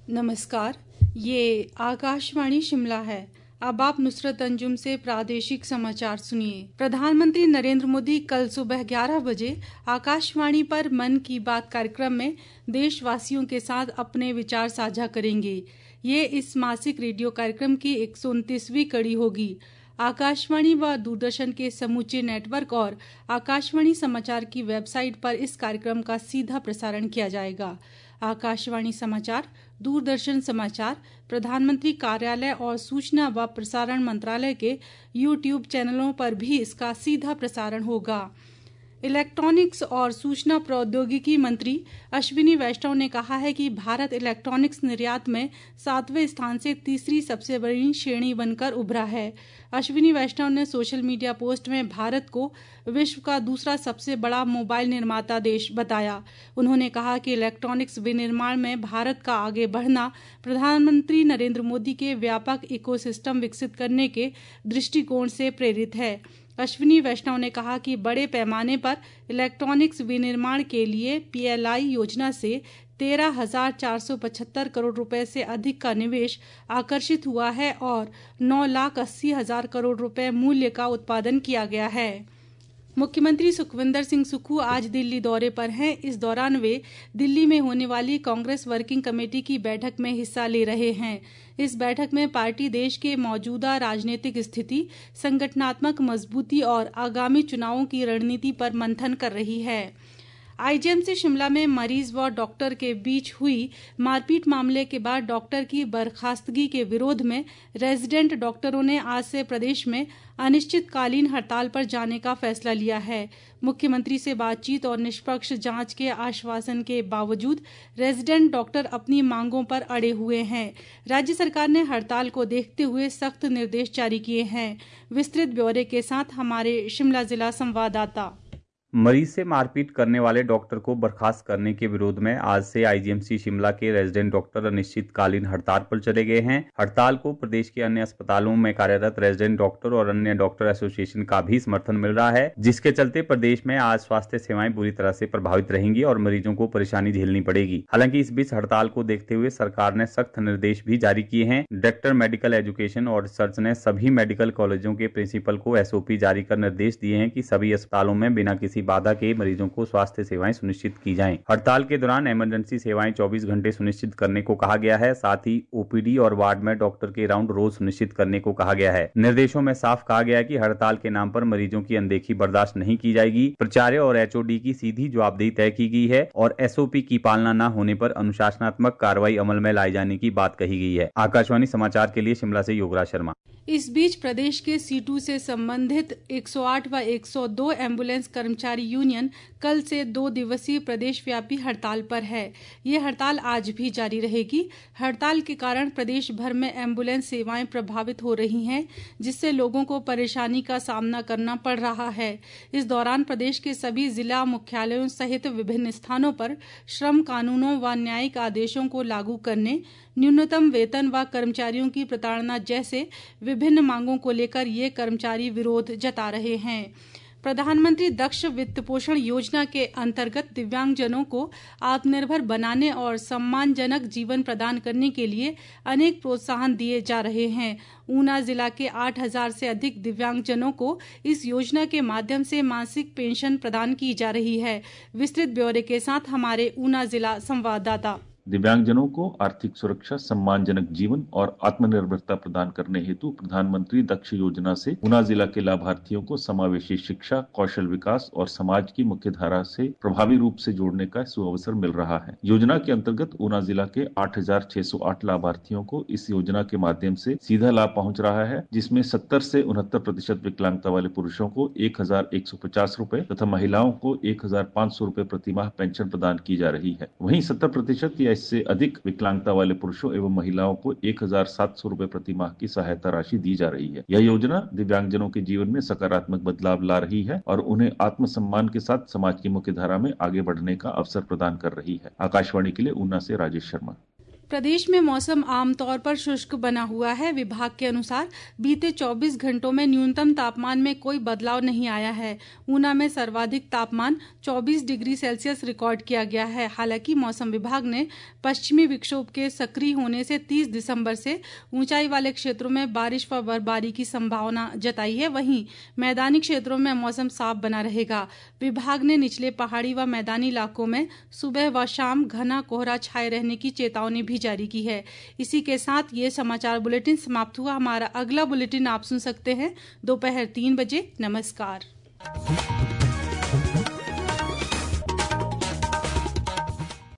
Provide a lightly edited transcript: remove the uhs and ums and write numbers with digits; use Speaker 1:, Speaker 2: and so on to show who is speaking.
Speaker 1: नमस्कार, ये आकाशवाणी शिमला है। अब आप नुसरत अंजुम से प्रादेशिक समाचार सुनिए। प्रधानमंत्री नरेंद्र मोदी कल सुबह 11 बजे आकाशवाणी पर मन की बात कार्यक्रम में देशवासियों के साथ अपने विचार साझा करेंगे। ये इस मासिक रेडियो कार्यक्रम की 129वीं कड़ी होगी। आकाशवाणी व दूरदर्शन के समूचे नेटवर्क और आकाशवाणी समाचार की वेबसाइट पर इस कार्यक्रम का सीधा प्रसारण किया जाएगा। आकाशवाणी समाचार, दूरदर्शन समाचार, प्रधानमंत्री कार्यालय और सूचना व प्रसारण मंत्रालय के YouTube चैनलों पर भी इसका सीधा प्रसारण होगा। इलेक्ट्रॉनिक्स और सूचना प्रौद्योगिकी मंत्री अश्विनी वैष्णव ने कहा है कि भारत इलेक्ट्रॉनिक्स निर्यात में 7वें स्थान से तीसरी सबसे बड़ी श्रेणी बनकर उभरा है। अश्विनी वैष्णव ने सोशल मीडिया पोस्ट में भारत को विश्व का दूसरा सबसे बड़ा मोबाइल निर्माता देश बताया। उन्होंने कहा कि इलेक्ट्रॉनिक्स विनिर्माण में भारत का आगे बढ़ना प्रधानमंत्री नरेंद्र मोदी के व्यापक इकोसिस्टम विकसित करने के दृष्टिकोण से प्रेरित है। अश्विनी वैष्णव ने कहा कि बड़े पैमाने पर इलेक्ट्रॉनिक्स विनिर्माण के लिए PLI योजना से 13,475 करोड़ रुपए से अधिक का निवेश आकर्षित हुआ है और 9,80,000 करोड़ रुपए मूल्य का उत्पादन किया गया है। मुख्यमंत्री सुखविंदर सिंह सुक्खू आज दिल्ली दौरे पर हैं। इस दौरान वे दिल्ली में होने वाली कांग्रेस वर्किंग कमेटी की बैठक में हिस्सा ले रहे हैं। इस बैठक में पार्टी देश के मौजूदा राजनीतिक स्थिति, संगठनात्मक मजबूती और आगामी चुनावों की रणनीति पर मंथन कर रही है। IGMC शिमला में मरीज व डॉक्टर के बीच हुई मारपीट मामले के बाद डॉक्टर की बर्खास्तगी के विरोध में रेजिडेंट डॉक्टरों ने आज से प्रदेश में अनिश्चितकालीन हड़ताल पर जाने का फैसला लिया है। मुख्यमंत्री से बातचीत और निष्पक्ष जांच के आश्वासन के बावजूद रेजिडेंट डॉक्टर अपनी मांगों पर अड़े हुए हैं। राज्य सरकार ने हड़ताल को देखते हुए सख्त निर्देश जारी किए हैं। विस्तृत ब्यौरे के साथ हमारे शिमला जिला संवाददाता।
Speaker 2: मरीज से मारपीट करने वाले डॉक्टर को बर्खास्त करने के विरोध में आज से IGMC शिमला के रेजिडेंट डॉक्टर अनिश्चितकालीन हड़ताल पर चले गए हैं। हड़ताल को प्रदेश के अन्य अस्पतालों में कार्यरत रेजिडेंट डॉक्टर और अन्य डॉक्टर एसोसिएशन का भी समर्थन मिल रहा है, जिसके चलते प्रदेश में आज स्वास्थ्य सेवाएं बुरी तरह से प्रभावित रहेंगी और मरीजों को परेशानी झेलनी पड़ेगी। हालांकि इस बीच हड़ताल को देखते हुए सरकार ने सख्त निर्देश भी जारी किए हैं। डायरेक्टर मेडिकल एजुकेशन और रिसर्च ने सभी मेडिकल कॉलेजों के प्रिंसिपल को SOP जारी कर निर्देश दिए हैं कि सभी अस्पतालों में बिना किसी बाधा के मरीजों को स्वास्थ्य सेवाएं सुनिश्चित की जाएं। हड़ताल के दौरान इमरजेंसी सेवाएं 24 घंटे सुनिश्चित करने को कहा गया है। साथ ही OPD और वार्ड में डॉक्टर के राउंड रोज सुनिश्चित करने को कहा गया है। निर्देशों में साफ कहा गया है कि हड़ताल के नाम पर मरीजों की अनदेखी बर्दाश्त नहीं की जाएगी। प्राचार्य और HOD की सीधी जवाबदेही तय की गई है और SOP की पालना न होने पर अनुशासनात्मक कार्रवाई अमल में लाए जाने की बात कही गई है। आकाशवाणी समाचार के लिए शिमला से योगराज शर्मा।
Speaker 1: इस बीच प्रदेश के C2 से संबंधित 108 व 102 एम्बुलेंस कर्मचारी यूनियन कल से 2 दिवसीय प्रदेश व्यापी हड़ताल पर है। ये हड़ताल आज भी जारी रहेगी। हड़ताल के कारण प्रदेश भर में एम्बुलेंस सेवाएं प्रभावित हो रही हैं, जिससे लोगों को परेशानी का सामना करना पड़ रहा है। इस दौरान प्रदेश के सभी जिला मुख्यालयों सहित विभिन्न स्थानों पर श्रम कानूनों व न्यायिक आदेशों को लागू करने, न्यूनतम वेतन व कर्मचारियों की प्रताड़ना जैसे विभिन्न मांगों को लेकर ये कर्मचारी विरोध जता रहे हैं। प्रधानमंत्री दक्ष वित्त पोषण योजना के अंतर्गत दिव्यांगजनों को आत्मनिर्भर बनाने और सम्मानजनक जीवन प्रदान करने के लिए अनेक प्रोत्साहन दिए जा रहे हैं। ऊना जिला के 8,000 से अधिक दिव्यांगजनों को इस योजना के माध्यम से मासिक पेंशन प्रदान की जा रही है। विस्तृत ब्यौरे के साथ हमारे ऊना जिला संवाददाता।
Speaker 3: दिव्यांगजनों को आर्थिक सुरक्षा, सम्मानजनक जीवन और आत्मनिर्भरता प्रदान करने हेतु प्रधानमंत्री दक्ष योजना से ऊना जिला के लाभार्थियों को समावेशी शिक्षा, कौशल विकास और समाज की मुख्य धारा से प्रभावी रूप से जोड़ने का सुअवसर मिल रहा है। योजना के अंतर्गत ऊना जिला के 8,608 लाभार्थियों को इस योजना के माध्यम से सीधा लाभ पहुंच रहा है, जिसमें 70 से 69% विकलांगता वाले पुरुषों को 1,150 रूपए तथा महिलाओं को 1,500 रूपए प्रतिमाह पेंशन प्रदान की जा रही है। वहीं 70% या इससे अधिक विकलांगता वाले पुरुषों एवं महिलाओं को 1,700 रूपए प्रतिमाह की सहायता राशि दी जा रही है। यह योजना दिव्यांगजनों के जीवन में सकारात्मक बदलाव ला रही है और उन्हें आत्मसम्मान के साथ समाज की मुख्य धारा में आगे बढ़ने का अवसर प्रदान कर रही है। आकाशवाणी के लिए ऊना से राजेश शर्मा।
Speaker 1: प्रदेश में मौसम आमतौर पर शुष्क बना हुआ है। विभाग के अनुसार बीते 24 घंटों में न्यूनतम तापमान में कोई बदलाव नहीं आया है। ऊना में सर्वाधिक तापमान 24 डिग्री सेल्सियस रिकॉर्ड किया गया है। हालांकि मौसम विभाग ने पश्चिमी विक्षोभ के सक्रिय होने से 30 दिसंबर से ऊंचाई वाले क्षेत्रों में बारिश व बर्फबारी की संभावना जताई है। वहीं मैदानी क्षेत्रों में मौसम साफ बना रहेगा। विभाग ने निचले पहाड़ी व मैदानी इलाकों में सुबह व शाम घना कोहरा छाए रहने की चेतावनी भी जारी की है। इसी के साथ ये समाचार बुलेटिन समाप्त हुआ। हमारा अगला बुलेटिन आप सुन सकते हैं दोपहर 3 बजे। नमस्कार।